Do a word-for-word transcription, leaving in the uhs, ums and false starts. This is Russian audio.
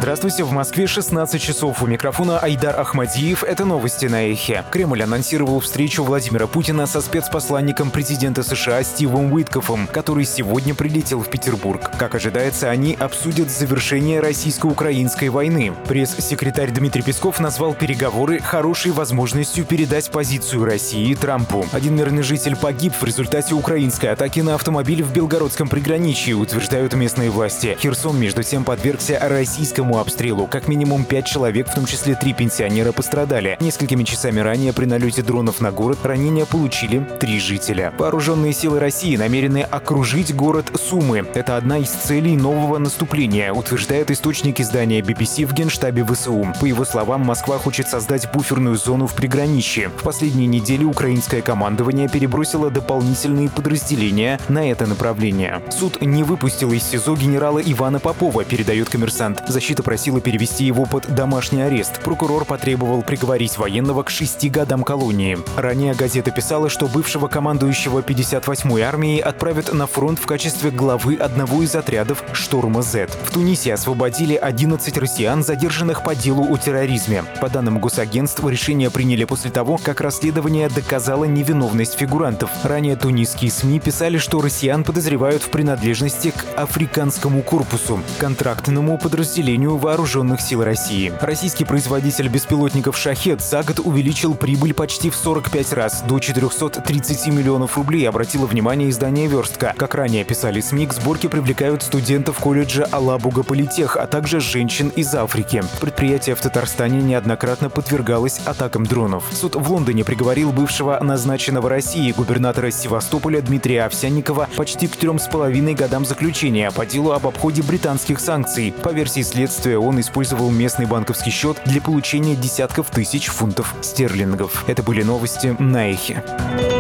Здравствуйте, в Москве шестнадцать часов. У микрофона Айдар Ахмадиев. Это новости на Эхе. Кремль анонсировал встречу Владимира Путина со спецпосланником президента США Стивом Уиткофом, который сегодня прилетел в Петербург. Как ожидается, они обсудят завершение российско-украинской войны. Пресс-секретарь Дмитрий Песков назвал переговоры хорошей возможностью передать позицию России Трампу. Один мирный житель погиб в результате украинской атаки на автомобиль в Белгородском приграничье, утверждают местные власти. Херсон, между тем, подвергся российскому обстрелу. Как минимум пять человек, в том числе три пенсионера, пострадали. Несколькими часами ранее при налете дронов на город ранения получили три жителя. Вооруженные силы России намерены окружить город Сумы. Это одна из целей нового наступления, утверждают источник издания би би си в Генштабе вэ эс у. По его словам, Москва хочет создать буферную зону в приграничье. В последние недели украинское командование перебросило дополнительные подразделения на это направление. Суд не выпустил из СИЗО генерала Ивана Попова, передает «Коммерсант». Защита просила перевести его под домашний арест. Прокурор потребовал приговорить военного к шести годам колонии. Ранее газета писала, что бывшего командующего пятьдесят восьмой армией отправят на фронт в качестве главы одного из отрядов «Шторма З». В Тунисе освободили одиннадцать россиян, задержанных по делу о терроризме. По данным госагентства, решение приняли после того, как расследование доказало невиновность фигурантов. Ранее тунисские СМИ писали, что россиян подозревают в принадлежности к африканскому корпусу, контрактному подразделению Вооруженных сил России. Российский производитель беспилотников «Шахед» за год увеличил прибыль почти в сорок пять раз, до четырехсот тридцати миллионов рублей, обратило внимание издание «Верстка». Как ранее писали СМИ, к сборке привлекают студентов колледжа Алабуга Политех, а также женщин из Африки. Предприятие в Татарстане неоднократно подвергалось атакам дронов. Суд в Лондоне приговорил бывшего назначенного Россией губернатора Севастополя Дмитрия Овсянникова почти к трем с половиной годам заключения по делу об обходе британских санкций. По версии следствия, он использовал местный банковский счет для получения десятков тысяч фунтов стерлингов. Это были новости на Эхе.